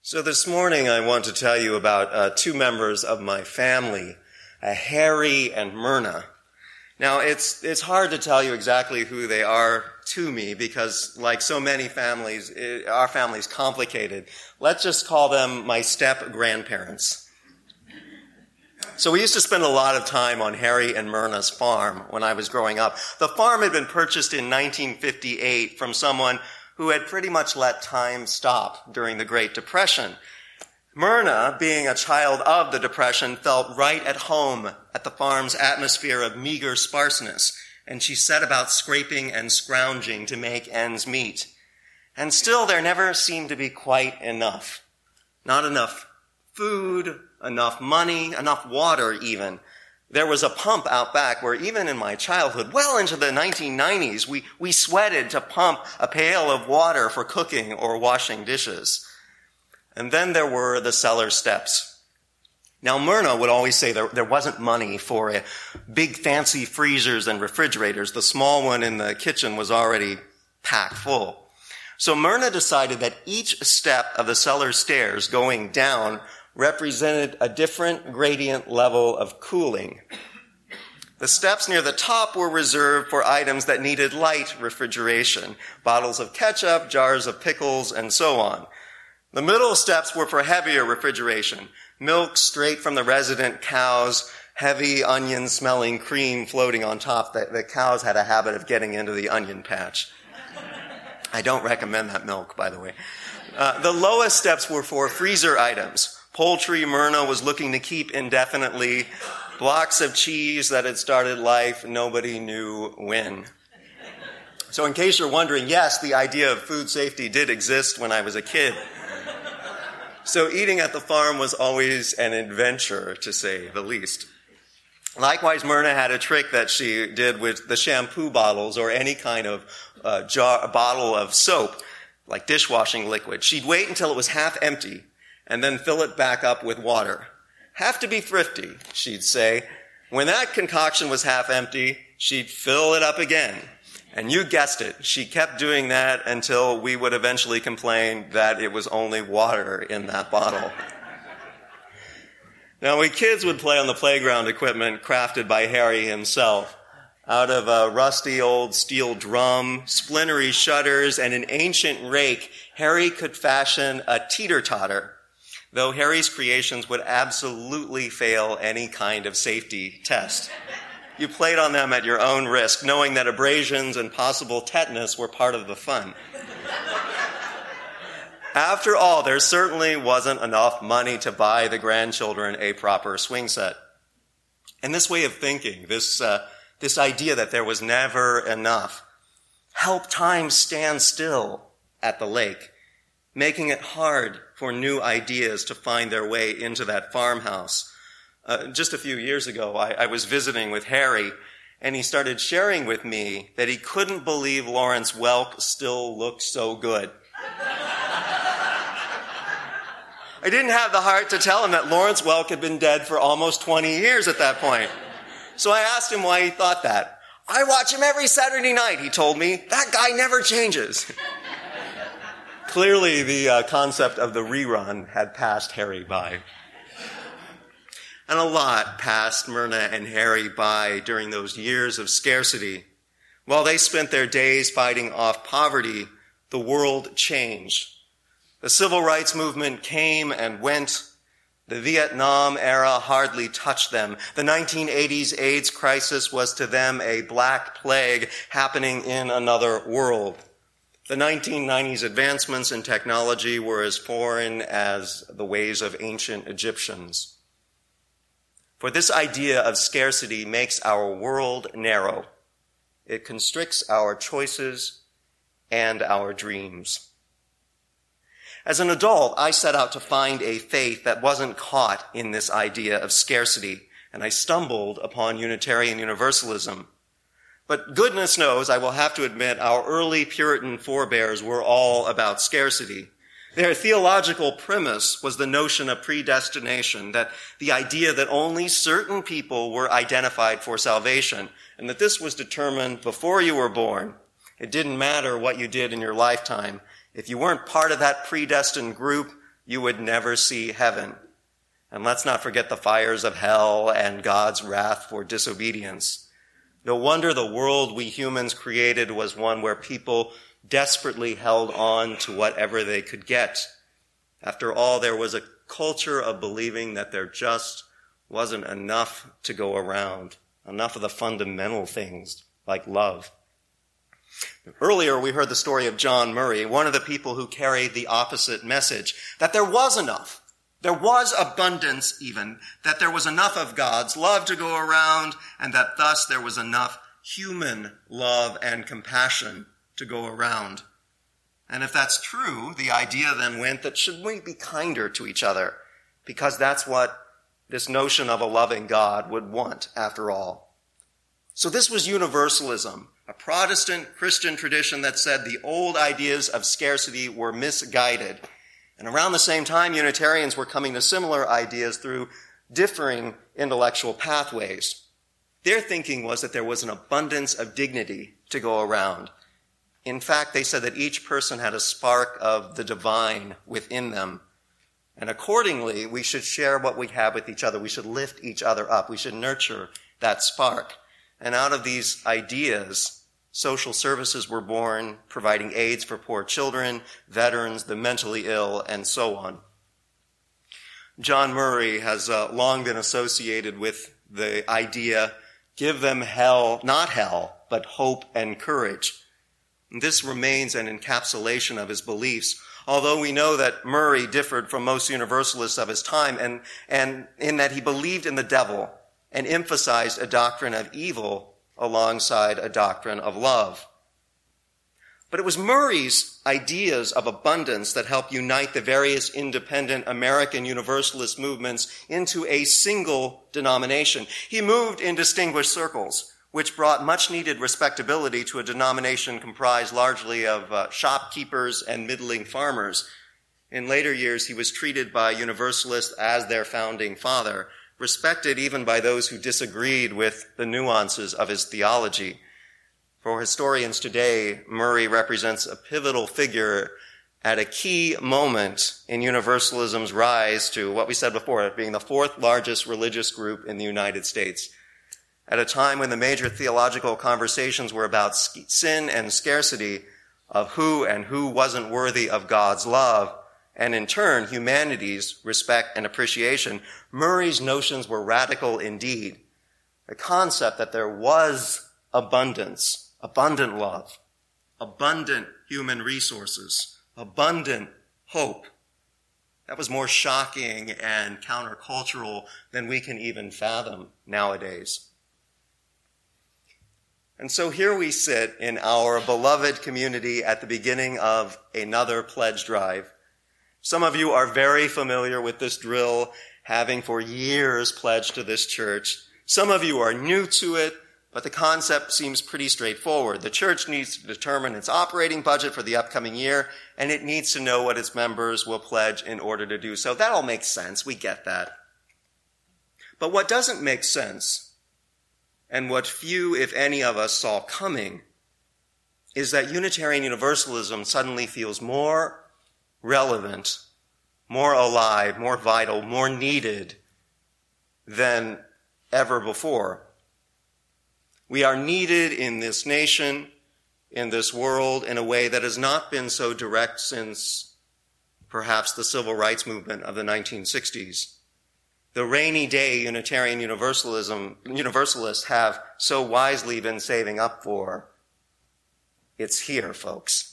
So this morning I want to tell you about two members of my family, Harry and Myrna. Now it's hard to tell you exactly who they are to me because like so many families, our family's complicated. Let's just call them my step-grandparents. So we used to spend a lot of time on Harry and Myrna's farm when I was growing up. The farm had been purchased in 1958 from someone who had pretty much let time stop during the Great Depression. Myrna, being a child of the Depression, felt right at home at the farm's atmosphere of meager sparseness, and she set about scraping and scrounging to make ends meet. And still there never seemed to be quite enough. Not enough food, enough money, enough water even. There was a pump out back where even in my childhood, well into the 1990s, we sweated to pump a pail of water for cooking or washing dishes. And then there were the cellar steps. Now, Myrna would always say there wasn't money for big fancy freezers and refrigerators. The small one in the kitchen was already packed full. So Myrna decided that each step of the cellar stairs going down represented a different gradient level of cooling. The steps near the top were reserved for items that needed light refrigeration, bottles of ketchup, jars of pickles, and so on. The middle steps were for heavier refrigeration, milk straight from the resident cows, heavy onion-smelling cream floating on top. The cows had a habit of getting into the onion patch. I don't recommend that milk, by the way. The lowest steps were for freezer items. Poultry Myrna was looking to keep indefinitely. Blocks of cheese that had started life, nobody knew when. So in case you're wondering, yes, the idea of food safety did exist when I was a kid. So eating at the farm was always an adventure, to say the least. Likewise, Myrna had a trick that she did with the shampoo bottles or any kind of bottle of soap, like dishwashing liquid. She'd wait until it was half empty and then fill it back up with water. Have to be thrifty, she'd say. When that concoction was half empty, she'd fill it up again. And you guessed it, she kept doing that until we would eventually complain that it was only water in that bottle. Now, we kids would play on the playground equipment crafted by Harry himself. Out of a rusty old steel drum, splintery shutters, and an ancient rake, Harry could fashion a teeter-totter, though Harry's creations would absolutely fail any kind of safety test. You played on them at your own risk, knowing that abrasions and possible tetanus were part of the fun. After all, there certainly wasn't enough money to buy the grandchildren a proper swing set. And this way of thinking, this idea that there was never enough, helped time stand still at the lake, making it hard for new ideas to find their way into that farmhouse. Just a few years ago, I was visiting with Harry, and he started sharing with me that he couldn't believe Lawrence Welk still looked so good. I didn't have the heart to tell him that Lawrence Welk had been dead for almost 20 years at that point. So I asked him why he thought that. I watch him every Saturday night, he told me. That guy never changes. Clearly, the concept of the rerun had passed Harry by. And a lot passed Myrna and Harry by during those years of scarcity. While they spent their days fighting off poverty, the world changed. The civil rights movement came and went. The Vietnam era hardly touched them. The 1980s AIDS crisis was to them a black plague happening in another world. The 1990s advancements in technology were as foreign as the ways of ancient Egyptians. For this idea of scarcity makes our world narrow. It constricts our choices and our dreams. As an adult, I set out to find a faith that wasn't caught in this idea of scarcity, and I stumbled upon Unitarian Universalism. But goodness knows, I will have to admit, our early Puritan forebears were all about scarcity. Their theological premise was the notion of predestination, that the idea that only certain people were identified for salvation, and that this was determined before you were born. It didn't matter what you did in your lifetime. If you weren't part of that predestined group, you would never see heaven. And let's not forget the fires of hell and God's wrath for disobedience. No wonder the world we humans created was one where people desperately held on to whatever they could get. After all, there was a culture of believing that there just wasn't enough to go around, enough of the fundamental things like love. Earlier, we heard the story of John Murray, one of the people who carried the opposite message, that there was enough. There was abundance even, that there was enough of God's love to go around, and that thus there was enough human love and compassion to go around. And if that's true, the idea then went that should we be kinder to each other? Because that's what this notion of a loving God would want, after all. So this was universalism, a Protestant Christian tradition that said the old ideas of scarcity were misguided. And around the same time, Unitarians were coming to similar ideas through differing intellectual pathways. Their thinking was that there was an abundance of dignity to go around. In fact, they said that each person had a spark of the divine within them. And accordingly, we should share what we have with each other. We should lift each other up. We should nurture that spark. And out of these ideas, social services were born, providing aids for poor children, veterans, the mentally ill, and so on. John Murray has long been associated with the idea, give them hell, not hell, but hope and courage. And this remains an encapsulation of his beliefs, although we know that Murray differed from most Universalists of his time, and in that he believed in the devil and emphasized a doctrine of evil alongside a doctrine of love. But it was Murray's ideas of abundance that helped unite the various independent American Universalist movements into a single denomination. He moved in distinguished circles, which brought much-needed respectability to a denomination comprised largely of shopkeepers and middling farmers. In later years, he was treated by Universalists as their founding father, respected even by those who disagreed with the nuances of his theology. For historians today, Murray represents a pivotal figure at a key moment in Universalism's rise to what we said before, being the fourth largest religious group in the United States. At a time when the major theological conversations were about sin and scarcity, of who and who wasn't worthy of God's love, and in turn, humanity's respect and appreciation, Murray's notions were radical indeed. The concept that there was abundance, abundant love, abundant human resources, abundant hope. That was more shocking and countercultural than we can even fathom nowadays. And so here we sit in our beloved community at the beginning of another pledge drive. Some of you are very familiar with this drill, having for years pledged to this church. Some of you are new to it, but the concept seems pretty straightforward. The church needs to determine its operating budget for the upcoming year, and it needs to know what its members will pledge in order to do so. That all makes sense. We get that. But what doesn't make sense, and what few, if any of us saw coming, is that Unitarian Universalism suddenly feels more relevant, more alive, more vital, more needed than ever before. We are needed in this nation, in this world, in a way that has not been so direct since perhaps the civil rights movement of the 1960s. The rainy day Unitarian Universalists have so wisely been saving up for, it's here, folks.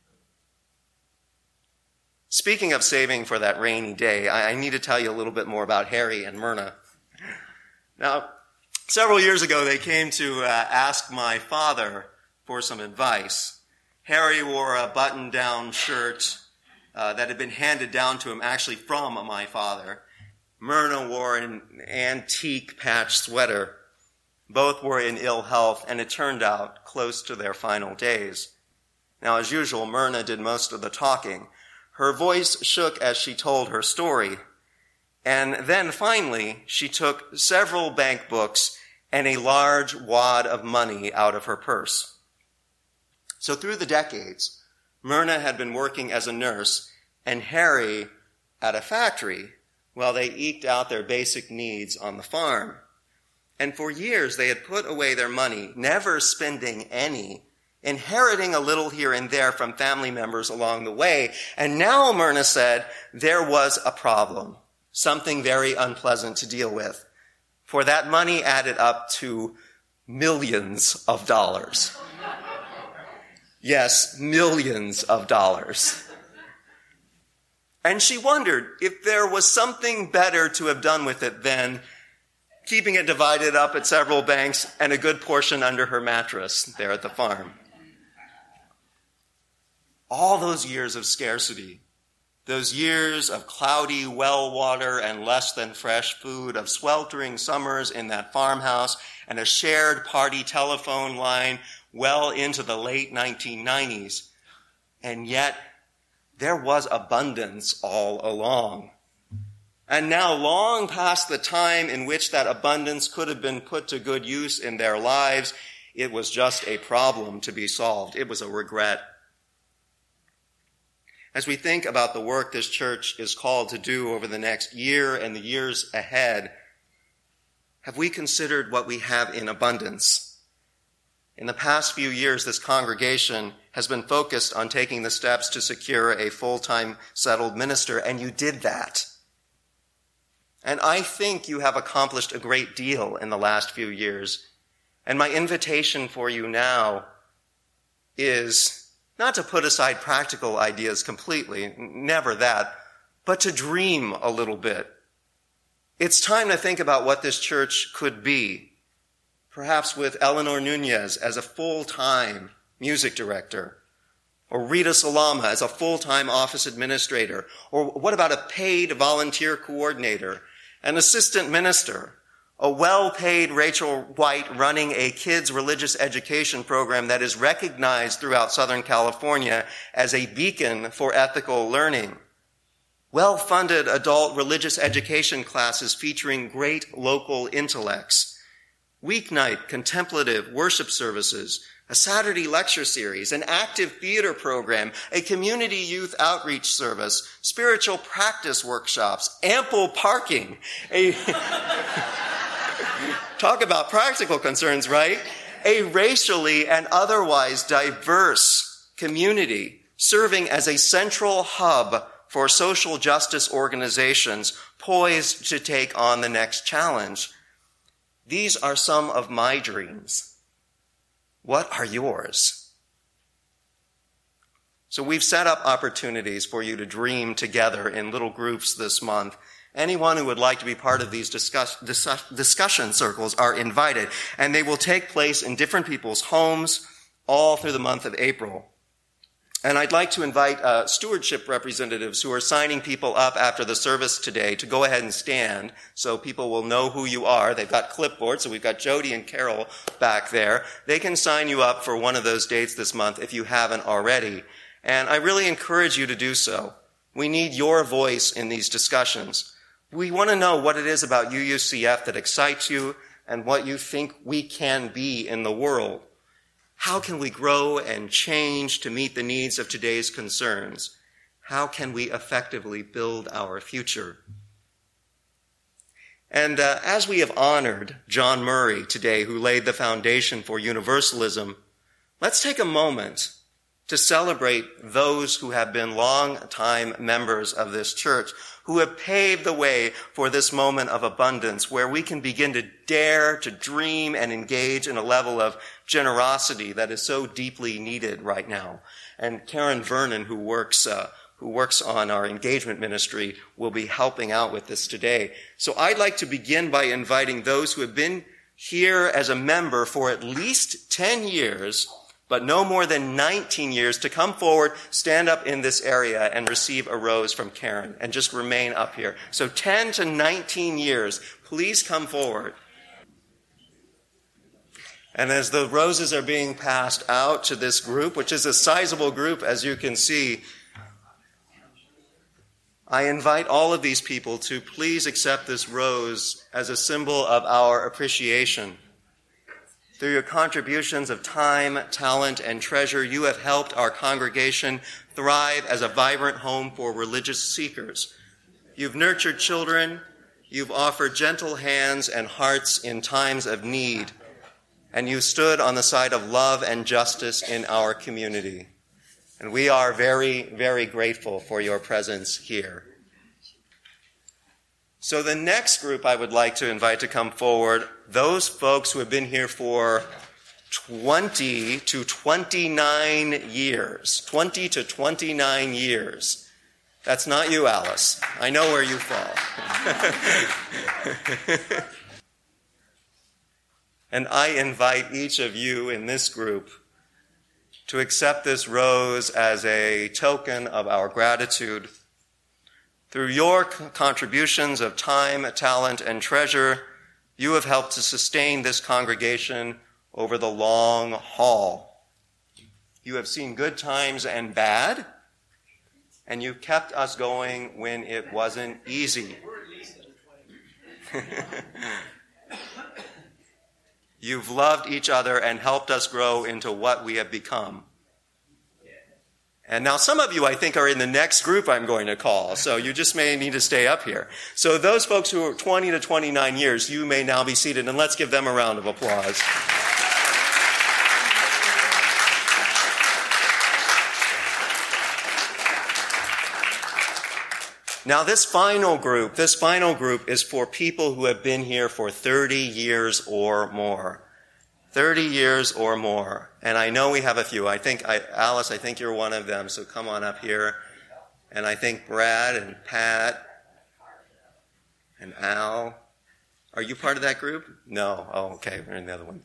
Speaking of saving for that rainy day, I need to tell you a little bit more about Harry and Myrna. Now, several years ago, they came to ask my father for some advice. Harry wore a button-down shirt that had been handed down to him actually from my father. Myrna wore an antique patch sweater. Both were in ill health, and it turned out close to their final days. Now, as usual, Myrna did most of the talking. Her voice shook as she told her story. And then finally, she took several bank books and a large wad of money out of her purse. So through the decades, Myrna had been working as a nurse, and Harry at a factory while they eked out their basic needs on the farm. And for years they had put away their money, never spending any, inheriting a little here and there from family members along the way. And now, Myrna said, there was a problem, something very unpleasant to deal with. For that money added up to millions of dollars. Yes, millions of dollars. And she wondered if there was something better to have done with it than keeping it divided up at several banks and a good portion under her mattress there at the farm. All those years of scarcity, those years of cloudy well water and less than fresh food, of sweltering summers in that farmhouse and a shared party telephone line well into the late 1990s. And yet, there was abundance all along. And now, long past the time in which that abundance could have been put to good use in their lives, it was just a problem to be solved. It was a regret. As we think about the work this church is called to do over the next year and the years ahead, have we considered what we have in abundance? In the past few years, this congregation has been focused on taking the steps to secure a full-time settled minister, and you did that. And I think you have accomplished a great deal in the last few years. And my invitation for you now is not to put aside practical ideas completely, never that, but to dream a little bit. It's time to think about what this church could be. Perhaps with Eleanor Nunez as a full-time music director, or Rita Salama as a full-time office administrator, or what about a paid volunteer coordinator, an assistant minister, a well-paid Rachel White running a kids' religious education program that is recognized throughout Southern California as a beacon for ethical learning, well-funded adult religious education classes featuring great local intellects, weeknight contemplative worship services, a Saturday lecture series, an active theater program, a community youth outreach service, spiritual practice workshops, ample parking, talk about practical concerns, right? A racially and otherwise diverse community serving as a central hub for social justice organizations poised to take on the next challenge. These are some of my dreams. What are yours? So we've set up opportunities for you to dream together in little groups this month. Anyone who would like to be part of these discussion circles are invited, and they will take place in different people's homes all through the month of April. And I'd like to invite stewardship representatives who are signing people up after the service today to go ahead and stand so people will know who you are. They've got clipboards, so we've got Jody and Carol back there. They can sign you up for one of those dates this month if you haven't already. And I really encourage you to do so. We need your voice in these discussions. We want to know what it is about UUCF that excites you and what you think we can be in the world. How can we grow and change to meet the needs of today's concerns? How can we effectively build our future? And as we have honored John Murray today, who laid the foundation for universalism, let's take a moment to celebrate those who have been long-time members of this church, who have paved the way for this moment of abundance where we can begin to dare to dream and engage in a level of generosity that is so deeply needed right now. And Karen Vernon, who works on our engagement ministry, will be helping out with this today. So I'd like to begin by inviting those who have been here as a member for at least 10 years, but no more than 19 years, to come forward, stand up in this area, and receive a rose from Karen, and just remain up here. So 10 to 19 years, please come forward. And as the roses are being passed out to this group, which is a sizable group, as you can see, I invite all of these people to please accept this rose as a symbol of our appreciation. Through your contributions of time, talent, and treasure, you have helped our congregation thrive as a vibrant home for religious seekers, You've nurtured children. You've offered gentle hands and hearts in times of need. And you stood on the side of love and justice in our community. And we are very, very grateful for your presence here. So the next group I would like to invite to come forward, those folks who have been here for 20 to 29 years. 20 to 29 years. That's not you, Alice. I know where you fall. And I invite each of you in this group to accept this rose as a token of our gratitude. Through your contributions of time, talent, and treasure, you have helped to sustain this congregation over the long haul. You have seen good times and bad, and you've kept us going when it wasn't easy. You've loved each other and helped us grow into what we have become. And now some of you, I think, are in the next group I'm going to call, so you just may need to stay up here. So those folks who are 20 to 29 years, you may now be seated, and let's give them a round of applause. Now this final group is for people who have been here for 30 years or more. 30 years or more. And I know we have a few. Alice, I think you're one of them, so come on up here. And I think Brad and Pat and Al. Are you part of that group? No. Oh, okay. We're in the other one.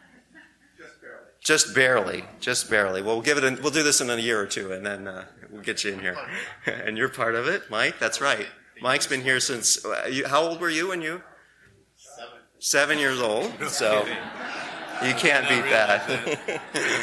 Just barely. Well, we'll do this in a year or two, and then we'll get you in here. And you're part of it, Mike? That's right. Mike's been here since, how old were you when you? 7 years old. So you can't beat that.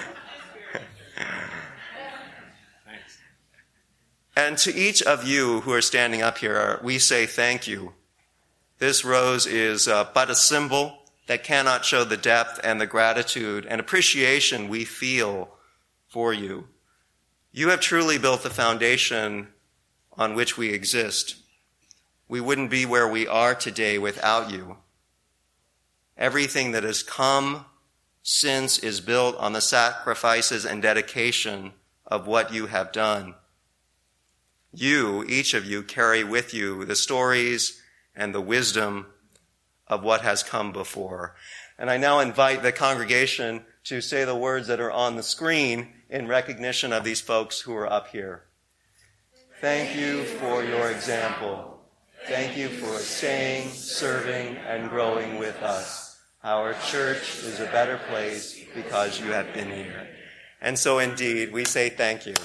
And to each of you who are standing up here, we say thank you. This rose is but a symbol that cannot show the depth and the gratitude and appreciation we feel for you. You have truly built the foundation on which we exist. We wouldn't be where we are today without you. Everything that has come since is built on the sacrifices and dedication of what you have done. You, each of you, carry with you the stories and the wisdom of what has come before. And I now invite the congregation to say the words that are on the screen in recognition of these folks who are up here. Thank you for your example. Thank you for staying, serving, and growing with us. Our church is a better place because you have been here. And so indeed, we say thank you.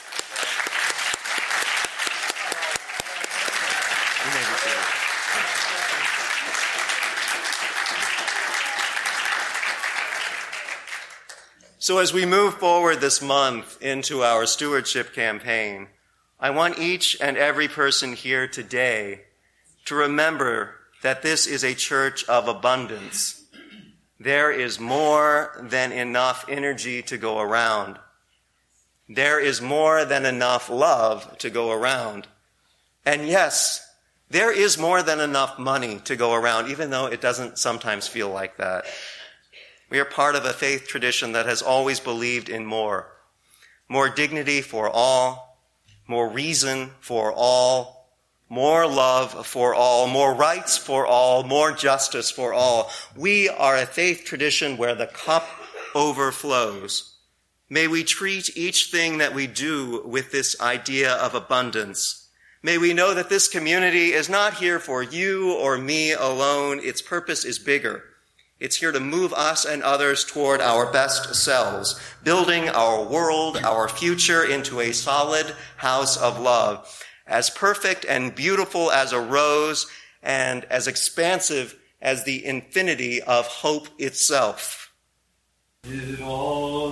So as we move forward this month into our stewardship campaign, I want each and every person here today to remember that this is a church of abundance. There is more than enough energy to go around. There is more than enough love to go around. And yes, there is more than enough money to go around, even though it doesn't sometimes feel like that. We are part of a faith tradition that has always believed in more. More dignity for all, more reason for all, more love for all, more rights for all, more justice for all. We are a faith tradition where the cup overflows. May we treat each thing that we do with this idea of abundance. May we know that this community is not here for you or me alone. Its purpose is bigger. It's here to move us and others toward our best selves, building our world, our future into a solid house of love, as perfect and beautiful as a rose and as expansive as the infinity of hope itself. It all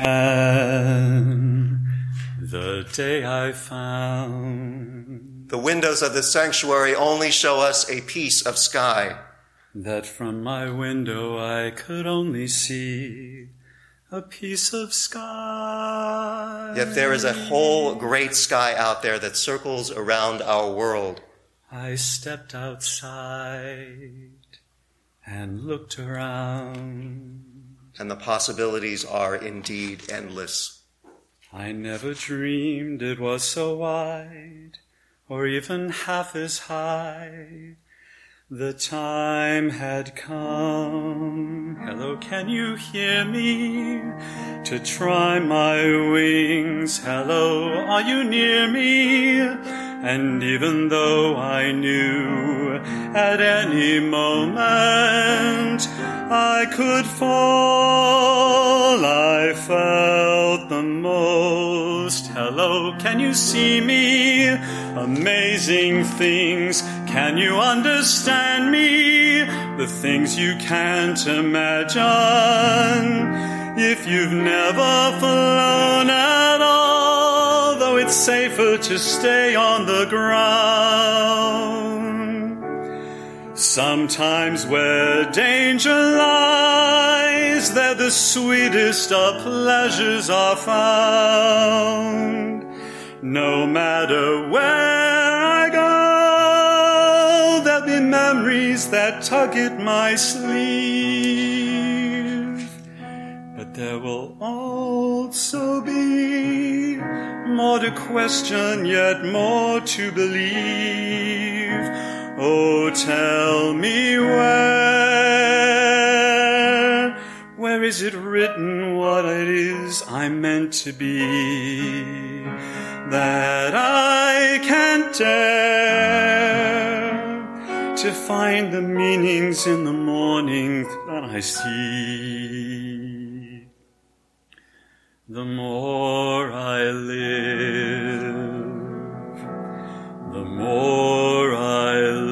began the day I found. The windows of the sanctuary only show us a piece of sky. That from my window I could only see a piece of sky. Yet there is a whole great sky out there that circles around our world. I stepped outside and looked around. And the possibilities are indeed endless. I never dreamed it was so wide, or even half as high. The time had come, hello, can you hear me? To try my wings, hello, are you near me? And even though I knew at any moment I could fall, I felt the most. Hello, can you see me? Amazing things, can you understand me? The things you can't imagine. If you've never flown at all, though it's safer to stay on the ground. Sometimes where danger lies, there the sweetest of pleasures are found. No matter where I go, there'll be memories that tug at my sleeve. But there will also be more to question, yet more to believe. Oh, tell me where is it written what it is I'm meant to be, that I can't dare to find the meanings in the morning that I see. The more I live, the more I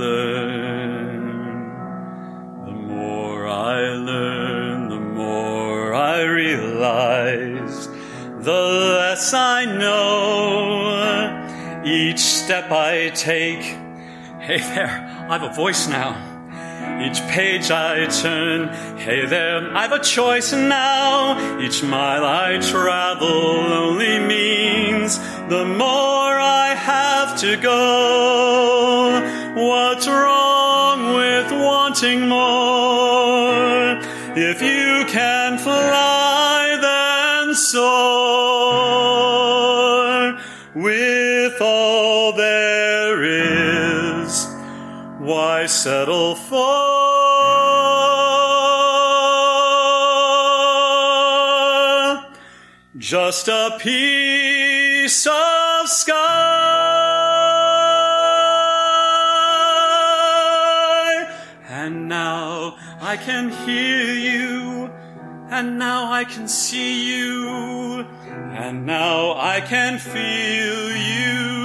learn. The more I learn, the more I realize, the less I know. Each step I take, hey there, I have a voice now. Each page I turn, hey there, I have a choice now. Each mile I travel only means the more I have to go. What's wrong with wanting more? If you can fly, then soar. With all there is, why settle for just a piece of sky? And now I can hear you, and now I can see you, and now I can feel you.